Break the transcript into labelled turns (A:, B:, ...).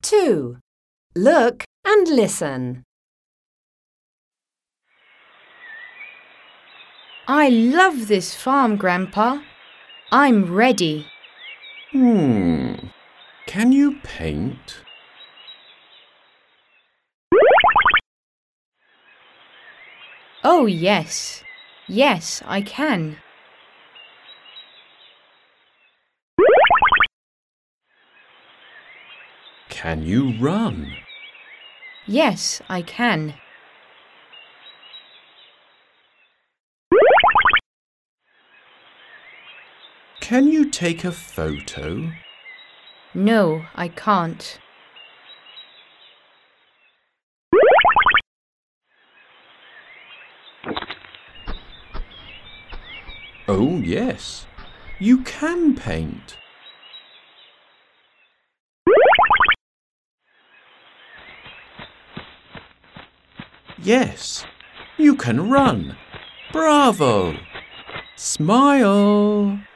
A: 2. Look and listen.
B: I love this farm, Grandpa. I'm ready.
C: Can you paint?
B: Oh, yes. Yes, I can.
C: Can you run?
B: Yes, I can.
C: Can you take a photo?
B: No, I can't.
C: Oh, yes. You can paint. Yes, you can run. Bravo! Smile!